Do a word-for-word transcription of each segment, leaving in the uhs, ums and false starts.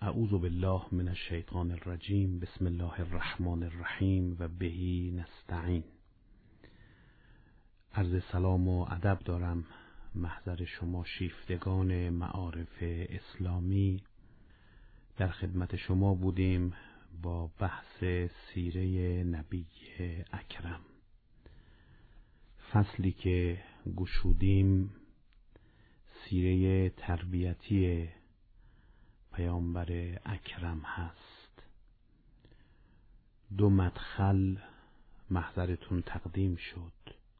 اعوذ بالله من الشیطان الرجیم. بسم الله الرحمن الرحیم و بهی نستعین. عرض سلام و ادب دارم محضر شما شیفتگان معارف اسلامی. در خدمت شما بودیم با بحث سیره نبی اکرم. فصلی که گشودیم سیره تربیتی پیامبر اکرم هست. دو مدخل محضرتون تقدیم شد.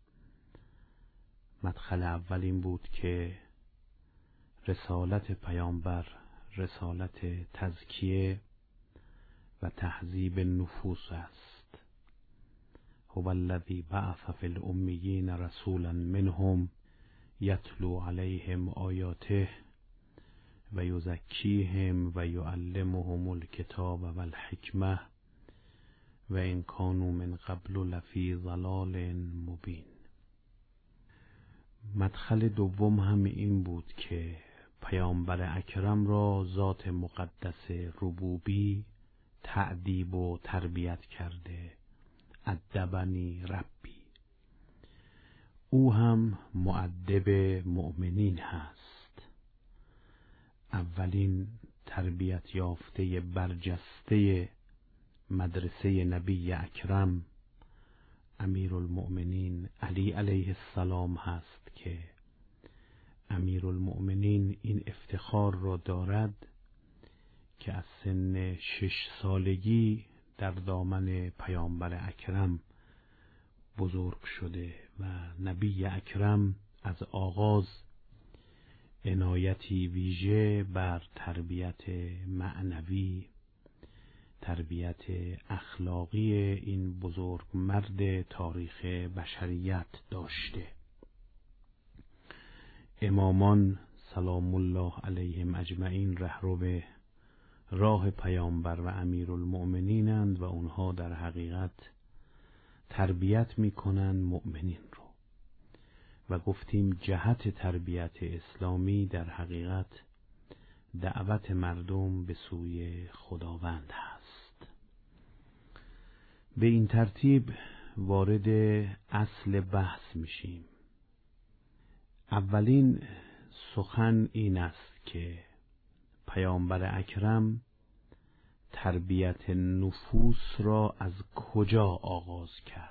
مدخل اول این بود که رسالت پیامبر رسالت تزکیه و تهذیب نفوس است. هو الذی بعث فی الامیین رسولا منهم یتلو علیهم آیاته و یزکیهم و یعلمهم الکتاب و الحکمه و ان کانوا من قبل لفی ضلال مبین. مدخل دوم هم این بود که پیامبر اکرم را ذات مقدس ربوبی تأدیب و تربیت کرده. ادبنی ربی. او هم مؤدب مؤمنین هست. اولین تربیت یافته برجسته مدرسه نبی اکرم امیرالمؤمنین علی علیه السلام هست که امیرالمؤمنین این افتخار را دارد که از سن شش سالگی در دامن پیامبر اکرم بزرگ شده و نبی اکرم از آغاز عنایتی ویژه بر تربیت معنوی، تربیت اخلاقی این بزرگ مرد تاریخ بشریت داشته. امامان سلام الله علیهم اجمعین رهرو راه پیامبر و امیرالمؤمنینند و اونها در حقیقت تربیت میکنند مؤمنین رو و گفتیم جهت تربیت اسلامی در حقیقت دعوت مردم به سوی خداوند هست. به این ترتیب وارد اصل بحث میشیم. اولین سخن این است که پیامبر اکرم تربیت نفوس را از کجا آغاز کرد؟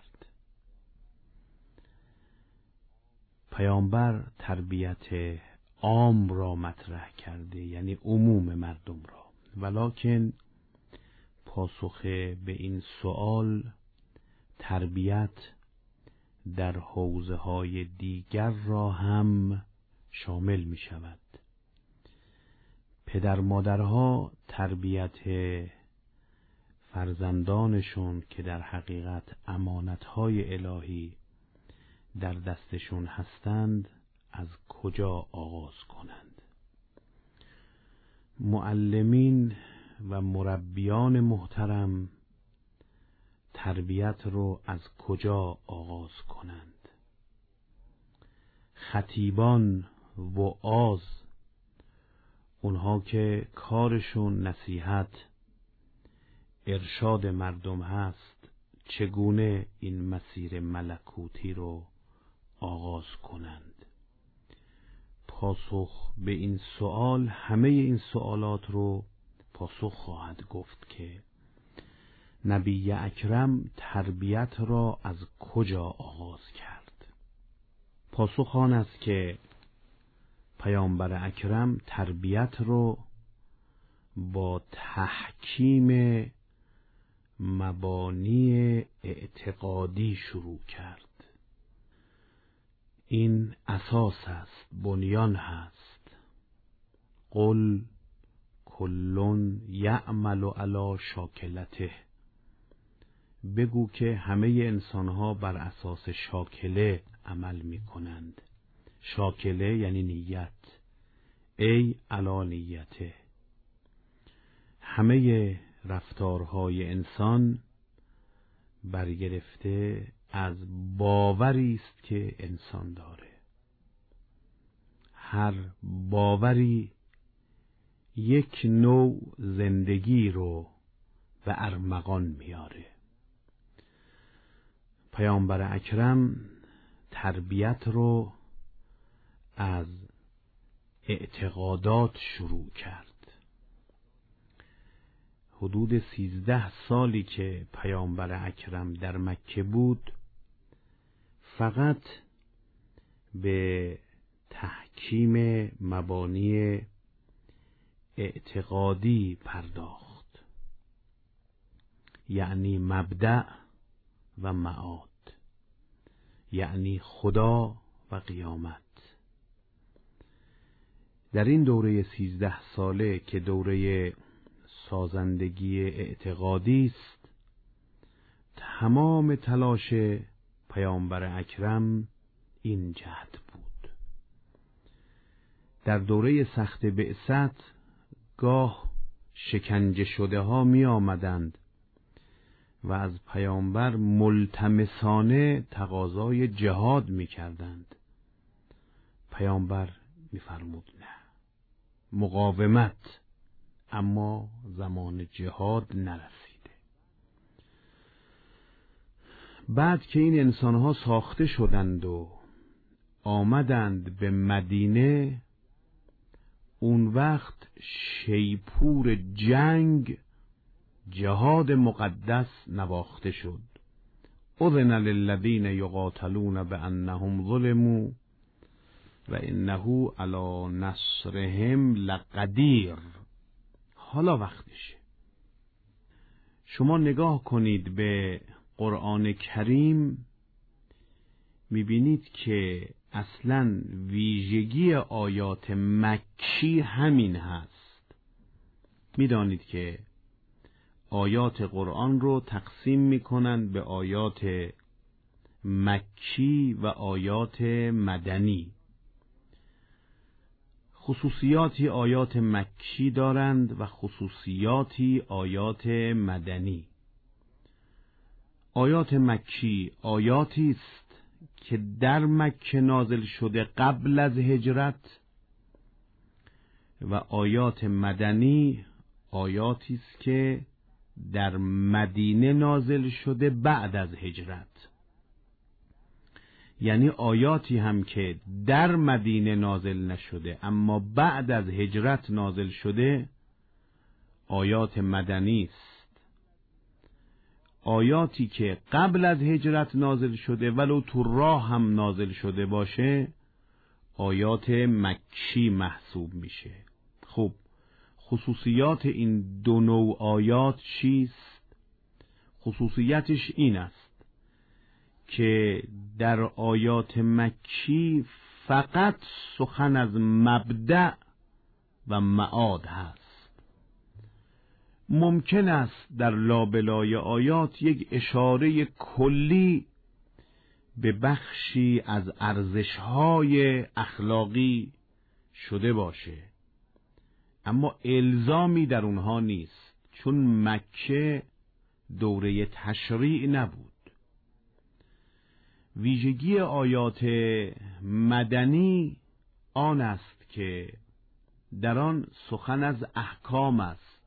پیامبر تربیت عام را مطرح کرده، یعنی عموم مردم را، ولکن پاسخ به این سوال تربیت در حوزه های دیگر را هم شامل می شود. پدر مادرها تربیت فرزندانشون که در حقیقت امانتهای الهی در دستشون هستند از کجا آغاز کنند؟ معلمین و مربیان محترم تربیت رو از کجا آغاز کنند؟ خطیبان وعاظ، اونها که کارشون نصیحت ارشاد مردم هست، چگونه این مسیر ملکوتی رو آغاز کنند؟ پاسخ به این سوال همه این سوالات رو پاسخ خواهد گفت که نبی اکرم تربیت را از کجا آغاز کرد. پاسخ آن است که پیامبر اکرم تربیت رو با تحکیم مبانی اعتقادی شروع کرد. این اساس است، بنیان هست. قل کلون یعمل علی شاکلته. بگو که همه انسانها بر اساس شاکله عمل می کنند. شاکله یعنی نیت. ای علی نیته. همه رفتارهای انسان برگرفته از باوری است که انسان داره. هر باوری یک نوع زندگی رو به ارمغان میاره. پیامبر اکرم تربیت رو از اعتقادات شروع کرد. حدود سیزده سالی که پیامبر اکرم در مکه بود فقط به تحکیم مبانی اعتقادی پرداخت، یعنی مبدأ و معاد، یعنی خدا و قیامت. در این دوره سیزده ساله که دوره سازندگی اعتقادی است، تمام تلاش پیامبر اکرم این جهت بود. در دوره سخت بعثت گاه شکنجه شده ها می آمدند و از پیامبر ملتمسانه تقاضای جهاد می کردند. پیامبر می فرمود نه، مقاومت، اما زمان جهاد نرسیده. بعد که این انسانها ساخته شدند و آمدند به مدینه، اون وقت شیپور جنگ، جهاد مقدس نواخته شد. اذن للذین یقاتلون بانهم ظلموا و انه علی نصرهم لقدیر. حالا وقتشه. شما نگاه کنید به قرآن کریم، میبینید که اصلا ویژگی آیات مکی همین هست. میدانید که آیات قرآن رو تقسیم میکنند به آیات مکی و آیات مدنی. خصوصیاتی آیات مکی دارند و خصوصیاتی آیات مدنی. آیات مکی آیاتی است که در مکه نازل شده قبل از هجرت و آیات مدنی آیاتی است که در مدینه نازل شده بعد از هجرت. یعنی آیاتی هم که در مدینه نازل نشده اما بعد از هجرت نازل شده آیات مدنی است. آیاتی که قبل از هجرت نازل شده ولو تو راه هم نازل شده باشه آیات مکی محسوب میشه. خب خصوصیات این دو نوع آیات چیست؟ خصوصیتش این است که در آیات مکی فقط سخن از مبدأ و معاد هست. ممکن است در لابلای آیات یک اشاره کلی به بخشی از ارزش‌های اخلاقی شده باشه، اما الزامی در اونها نیست، چون مکه دوره تشریع نبود. ویژگی آیات مدنی آن است که در آن سخن از احکام است.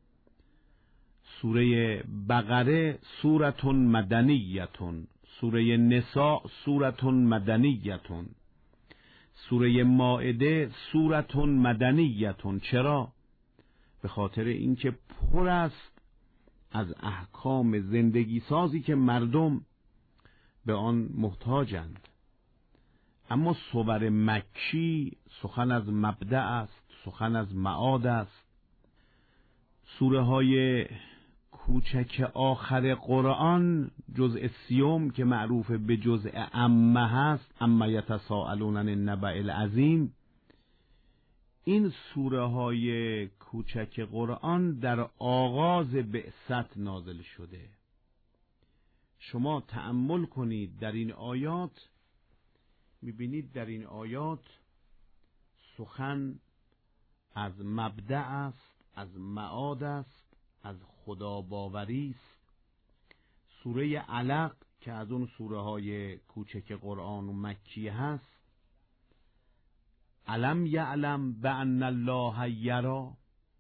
سوره بقره سورة مدنیه، سوره نساء سورة مدنیه، سوره مائده سورة مدنیه. چرا؟ به خاطر اینکه پر است از احکام زندگی سازی که مردم به آن محتاجند. اما سور مکی سخن از مبدأ است، سخن از معاد است. سوره های کوچک آخر قرآن جزء سیوم که معروف به جزء عمه هست، عما یتساءلون عن النبأ العظیم، این سوره های کوچک قرآن در آغاز بعثت نازل شده. شما تأمل کنید در این آیات، میبینید در این آیات سخن از مبدأ است، از معاد است، از خدا باوری است. سوره علق که از اون سوره های کوچک قرآن و مکی هست، علم یعلم بأن الله یری،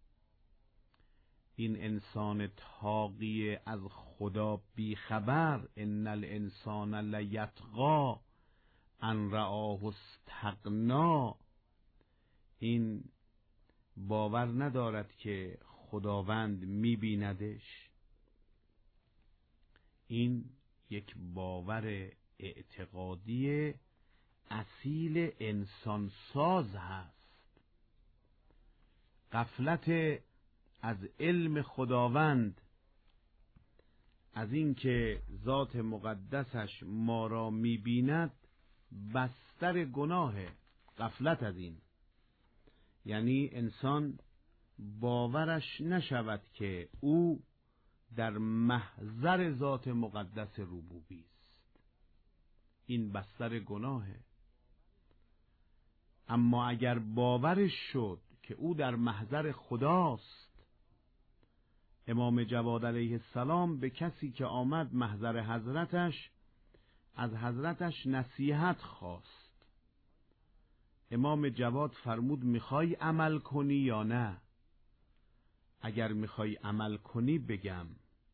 این انسان طاغی از خدا بیخبر، ان الانسان لیطغی ان رآه استغنا، این باور ندارد که خداوند میبیندش. این یک باور اعتقادی اصیل انسان ساز هست. غفلت از علم خداوند، از اینکه ذات مقدسش ما را میبیند، بستر گناه. غفلت از این یعنی انسان باورش نشود که او در محضر ذات مقدس ربوبی است. این بستر گناهه. اما اگر باورش شد که او در محضر خداست، امام جواد علیه السلام به کسی که آمد محضر حضرتش، از حضرتش نصیحت خواست. امام جواد فرمود میخوای عمل کنی یا نه؟ اگر میخوای عمل کنی بگم.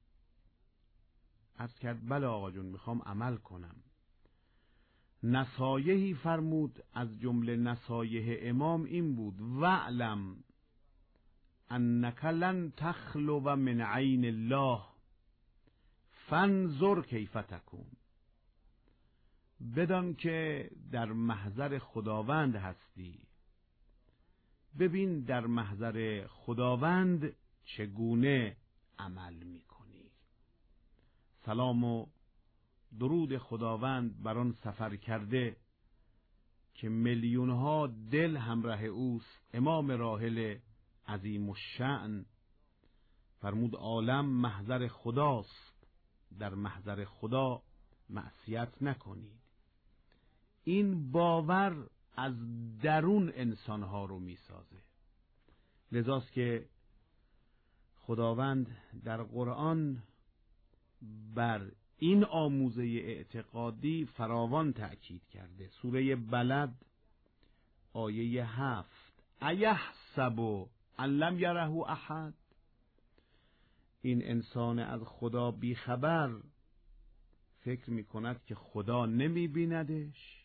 عرض کرد بله آقا جون میخوام عمل کنم. نصایحی فرمود، از جمله نصایح امام این بود: وعلم انک لن تخلو من عین الله فانظر کیف تکون. بدان که در محضر خداوند هستی، ببین در محضر خداوند چگونه عمل میکنی. سلام و درود خداوند بر آن سفر کرده که میلیون ها دل همراه اوست، امام راحل عظیم الشأن. فرمود عالم محضر خداست، در محضر خدا معصیت نکنید. این باور از درون انسانها رو میسازه. لذاست که خداوند در قرآن بر این آموزه اعتقادی فراوان تأکید کرده. سوره بلد آیه هفت: ایحسب ان لم یره احد. این انسان از خدا بیخبر فکر میکند که خدا نمی بیندش.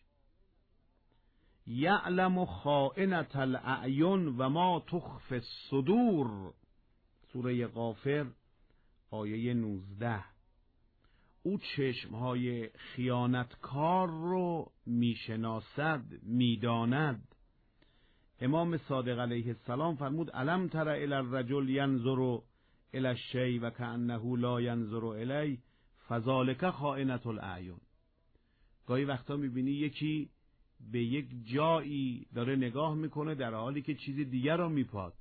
یعلم خائنة الاعین و ما تخفی الصدور. سوره غافر آیه نوزده. او چشمهای خیانتکار رو میشناسد، میداند. امام صادق علیه السلام فرمود: الم تر الی الرجل ینظر الی الشیء و کأنه لا ینظر الیه فذلک خائنة الاعین. گاهی وقتا میبینی یکی به یک جایی داره نگاه میکنه در حالی که چیز دیگر رو میپاد.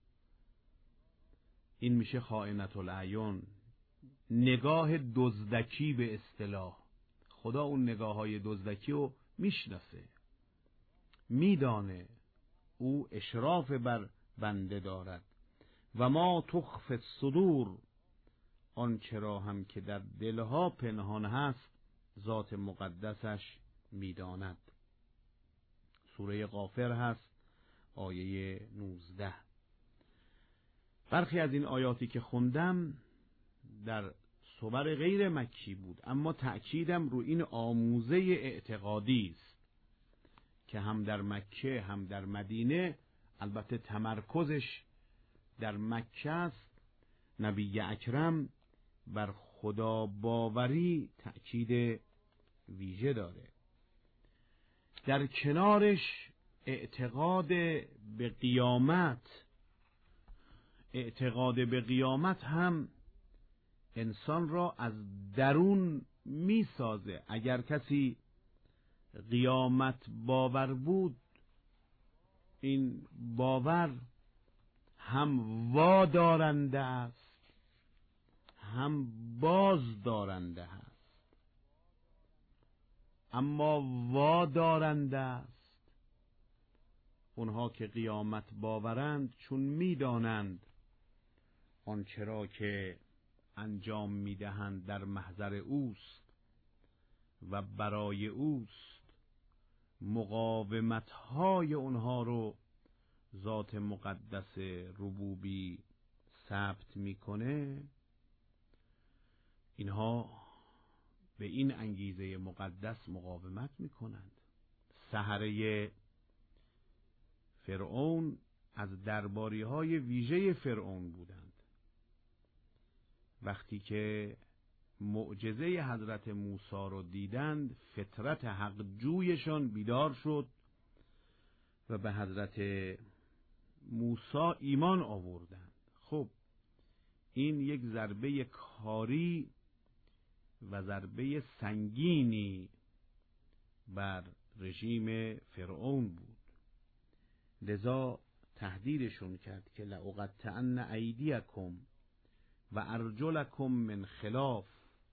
این میشه خائنة الاعین، نگاه دزدکی به اصطلاح. خدا اون نگاه های دزدکی رو میشناسه، میدانه، او اشراف بر بنده دارد. و ما تخفی الصدور، آنچه را هم که در دلها پنهان هست ذات مقدسش میداند. سوره غافر هست آیه نوزده. برخی از این آیاتی که خوندم در صور غیر مکی بود، اما تأکیدم رو این آموزه اعتقادی است که هم در مکه هم در مدینه، البته تمرکزش در مکه است. نبی اکرم بر خدا باوری تأکید ویژه داره. در کنارش اعتقاد به قیامت. اعتقاد به قیامت هم انسان را از درون می سازه. اگر کسی قیامت باور بود، این باور هم وادارنده است هم باز دارنده است. اما وادارنده است اونها که قیامت باورند، چون میدانند آنچه را که انجام میدهند در محضر اوست و برای اوست. مقاومت‌های اونها رو ذات مقدس ربوبی ثبت میکنه، اینها به این انگیزه مقدس مقاومت میکنند. سحره فرعون از درباری های ویژه فرعون بودند. وقتی که معجزه حضرت موسی رو دیدند، فطرت حق جویشان بیدار شد و به حضرت موسی ایمان آوردند. خب این یک ضربه کاری و ضربه سنگینی بر رژیم فرعون بود. لذا تهدیدشون کرد که لأقطعن ایدیکم و ارجلکم من خلاف،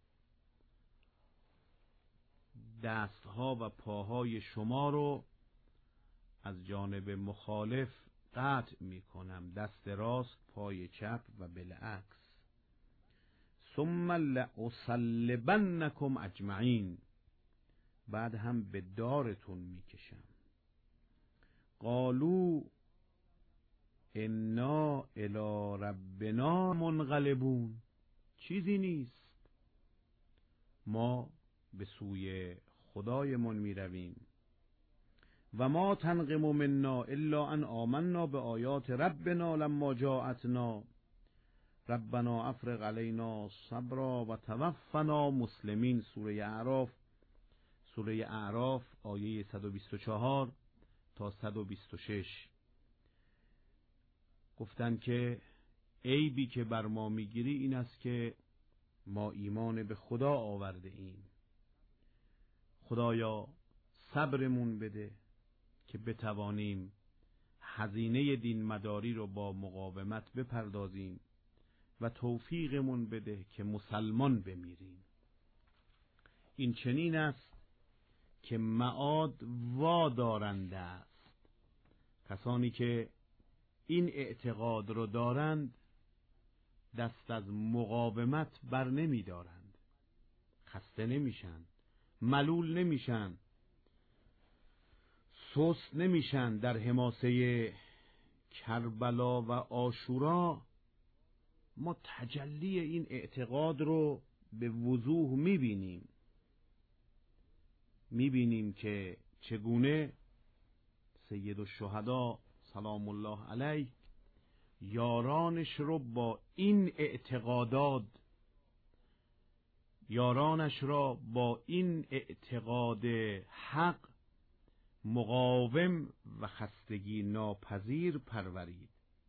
دستها و پاهای شما رو از جانب مخالف قطع می کنم، دست راست پای چپ و بالعکس. ثم لأصلبنکم اجمعین، بعد هم به دارتون می کشم. قالوا انا الی ربنا منقلبون، چیزی نیست، ما به سوی خدایمون می رویم. و ما تنقم منا الا ان آمنا به آیات ربنا لما جاءتنا ربنا افرغ علینا صبرا و توفنا مسلمین. سوره اعراف، سوره اعراف آیه صد و بیست و چهار تا صد و بیست و شش. گفتند که عیبی که بر ما میگیری این است که ما ایمان به خدا آورده ایم. خدایا صبرمون بده که بتوانیم هزینه دین مداری رو با مقاومت بپردازیم و توفیقمون بده که مسلمان بمیریم. این چنین است که معاد وادارنده است. کسانی که این اعتقاد رو دارند دست از مقاومت بر نمی دارند، خسته نمیشن، ملول نمیشن، سست نمیشن. در حماسه کربلا و عاشورا ما تجلی این اعتقاد رو به وضوح میبینیم. میبینیم که چگونه سید الشهدا سلام الله علیه یارانش رو با این اعتقادات، یارانش را با این اعتقاد حق مقاوم و خستگی ناپذیر پرورید.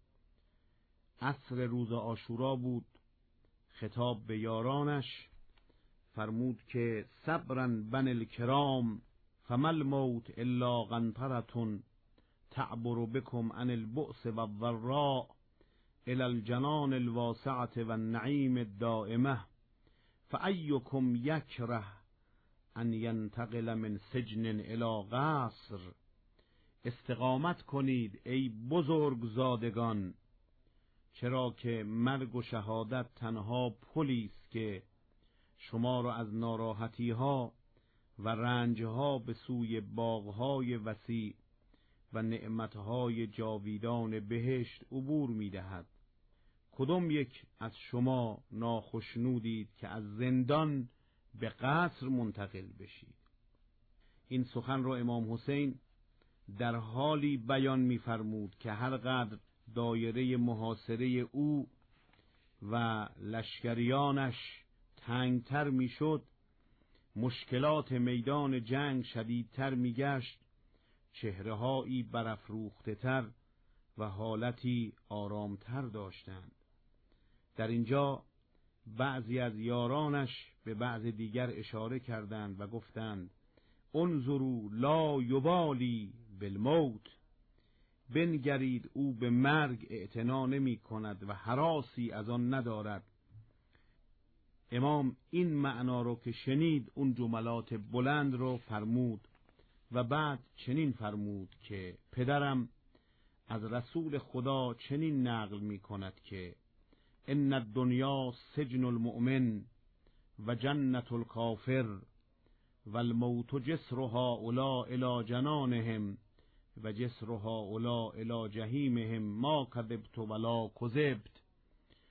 عصر روز عاشورا بود، خطاب به یارانش فرمود که صبرا بن الکرام فما الموت الا قنطرة تعبر بكم عن البؤس والضراء الى الجنان الواسعة والنعيم الدائمة فأيكم يكره ان ینتقل من سجن الى قصر. استقامت کنید ای بزرگ زادگان، چرا که مرگ و شهادت تنها پلی است که شما را از ناراحتی ها و رنج ها به سوی باغهای وسیع و نعمتهای جاویدان بهشت عبور می دهد. کدام یک از شما ناخشنودید که از زندان به قصر منتقل بشید؟ این سخن را امام حسین در حالی بیان می فرمود که هر قدر دایره محاصره او و لشکریانش تنگتر می شد، مشکلات میدان جنگ شدیدتر می گشت، چهره‌هایی برافروخته تر و حالتی آرامتر داشتند. در اینجا بعضی از یارانش به بعض دیگر اشاره کردند و گفتند انظروا لا یبالی بالموت، بنگرید او به مرگ اعتنا نمی کند و هراسی از آن ندارد. امام این معنا رو که شنید اون جملات بلند رو فرمود و بعد چنین فرمود که پدرم از رسول خدا چنین نقل می کند که ان الدنیا سجن المؤمن و جنت الکافر و الموت جسر هؤلاء الی جنانهم و جسر هؤلاء الی جهیمهم ما کذبت ولا کذبت.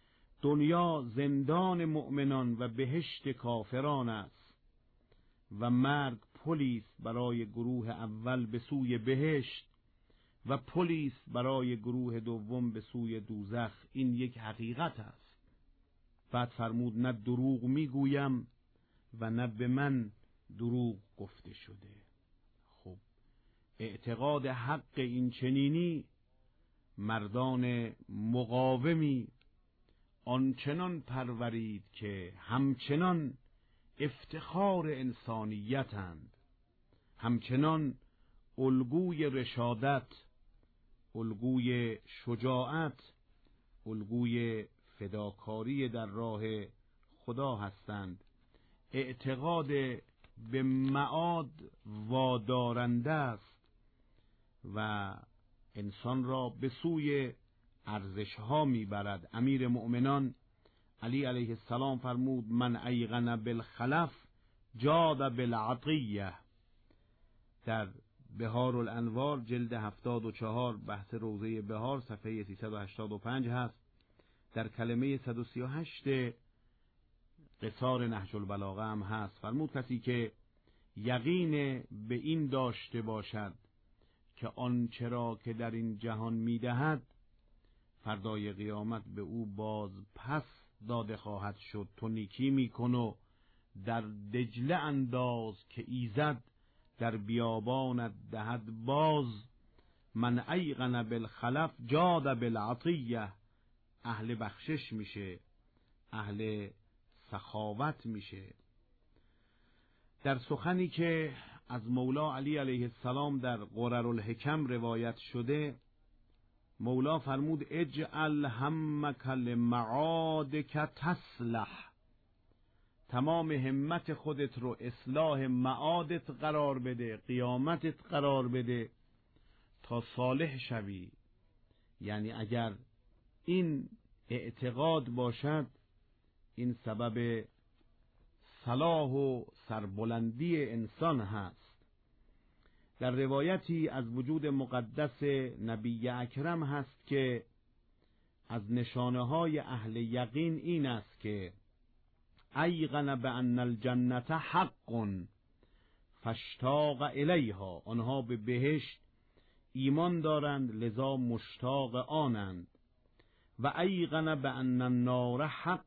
دنیا زندان مؤمنان و بهشت کافران است و مرگ پلی است برای گروه اول به سوی بهشت و پلی است برای گروه دوم به سوی دوزخ. این یک حقیقت است. بعد فرمود نه دروغ میگویم و نه به من دروغ گفته شده. خب اعتقاد حق این چنینی مردان مقاومی آنچنان پرورید که همچنان افتخار انسانیتند، همچنان الگوی رشادت، الگوی شجاعت، الگوی فداکاری در راه خدا هستند. اعتقاد به معاد وادارنده است و انسان را به سوی ارزش ها میبرد. امیر مؤمنان علی علیه السلام فرمود من ایقن بالخلف جاد بالعطیه. در بهار الانوار جلد هفتاد و چهار بحث روضه بهار صفحه سیصد و هشتاد و پنج هست. در کلمه صد و سی و هشت قصار نهج البلاغه هم هست. فرمود کسی که یقین به این داشته باشد که آنچه را که در این جهان میدهد فردای قیامت به او باز پس داده خواهد شد، تو نیکی میکن و در دجله انداز که ایزد در بیابانت دهد باز. من ایقن بالخلف جاد بالعطیه. اهل بخشش میشه، اهل سخاوت میشه. در سخنی که از مولا علی علیه السلام در قرر الحکم روایت شده، مولا فرمود اجعل همک لمعادک تصلح. تمام همت خودت رو اصلاح معادت قرار بده، قیامتت قرار بده تا صالح شوی. یعنی اگر این اعتقاد باشد این سبب صلاح و سربلندی انسان هست. در روایتی از وجود مقدس نبی اکرم هست که از نشانه های اهل یقین این است که ایقن بان الجنت حق فاشتاق الیها. آنها به بهشت ایمان دارند لذا مشتاق آنند. و ایقن بان النار حق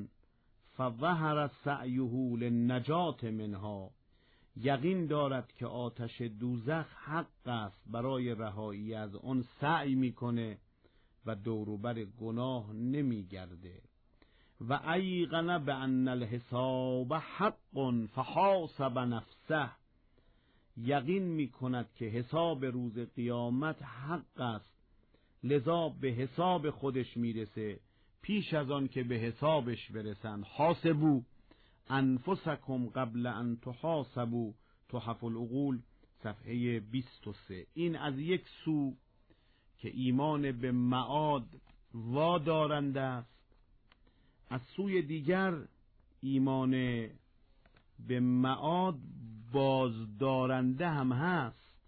فظهر سعیه للنجات منها. یقین دارد که آتش دوزخ حق است، برای رهایی از آن سعی میکنه و دوروبر گناه نمیگرده. و ایقن بان الحساب حق فحاسب نفسه. یقین میکند که حساب روز قیامت حق است لذا به حساب خودش میرسه پیش از آن که به حسابش برسند. حاسبو انفسکم قبل ان تحاسبوا، تحف العقول صفحه بیست و سه. این از یک سو که ایمان به معاد وادارنده است، از سوی دیگر ایمان به معاد بازدارنده هم هست،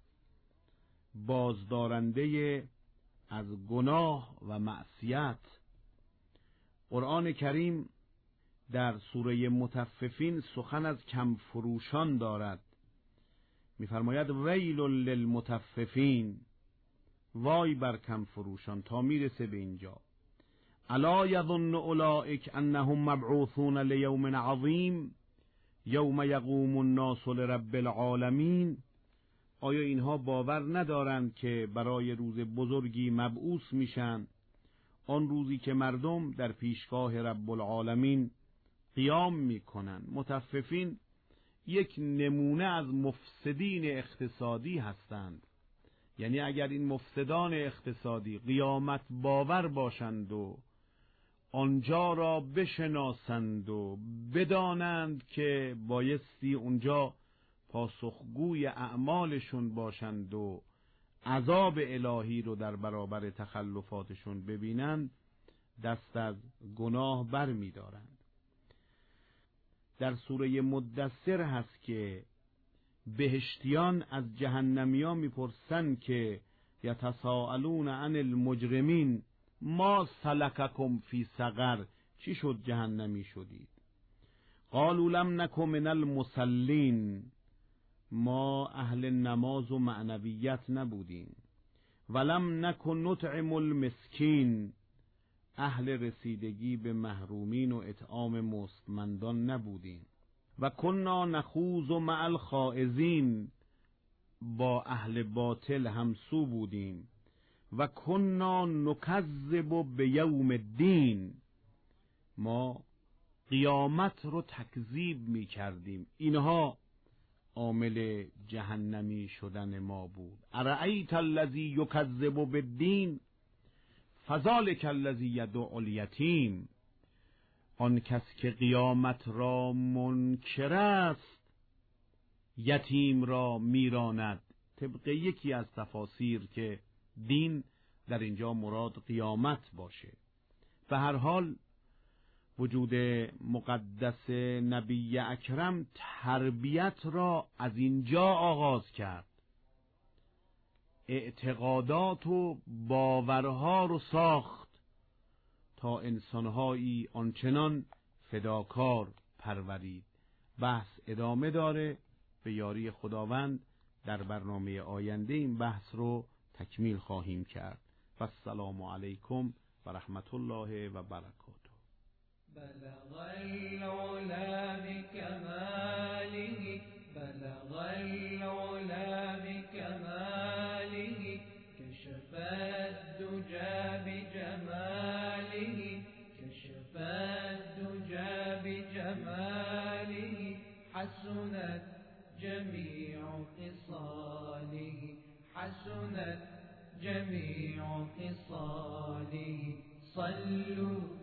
بازدارنده از گناه و معصیت. قرآن کریم در سوره مطففین سخن از کم فروشان دارد. می‌فرماید ویل للمطففین، وای بر کم فروشان، تا میرسه به اینجا. الا یظن اولئک انهم مبعوثون لیوم عظیم یوم یقوم الناس لرب العالمین. آیا اینها باور ندارند که برای روز بزرگی مبعوث میشن، آن روزی که مردم در پیشگاه رب العالمین قیام میکنن؟ مطففین یک نمونه از مفسدین اقتصادی هستند. یعنی اگر این مفسدان اقتصادی قیامت باور باشند و آنجا را بشناسند و بدانند که بایستی اونجا پاسخگوی اعمالشون باشند و عذاب الهی رو در برابر تخلفاتشون ببینند، دست از گناه بر می دارند. در سوره مدثر هست که بهشتیان از جهنمیان میپرسند که یتساءلون عن المجرمین ما سلککم فی سقر، چی شد جهنمی شدید؟ قالوا لم نک من المصلین، ما اهل نماز و معنویت نبودیم. ولم نک نطعم المسکین، اهل رسیدگی به محرومین و اطعام مستمندان نبودیم. و کنا نخوض مع الخائضین، با اهل باطل همسو بودیم. و کنا نکذب بیوم الدین، ما قیامت رو تکذیب می کردیم. اینها عامل جهنمی شدن ما بود. ارأیت الذی یکذب بالدین فذلک الذی یدعو الیتیم، آن کس که قیامت را منکر است یتیم را میراند. طبق یکی از تفاسیر که دین در اینجا مراد قیامت باشه. به هر حال وجود مقدس نبی اکرم تربیت را از اینجا آغاز کرد، اعتقادات و باورها رو ساخت تا انسانهایی آنچنان فداکار پرورید. بحث ادامه داره، به یاری خداوند در برنامه آینده این بحث رو تکمیل خواهیم کرد. و السلام علیکم و رحمت الله و برکاته. بلغ العلا بكماله، بلغ العلا بكماله، كشف الدجى بجماله، كشف الدجى بجماله، حسنت جميع خصاله، حسنت جميع خصاله. صلوا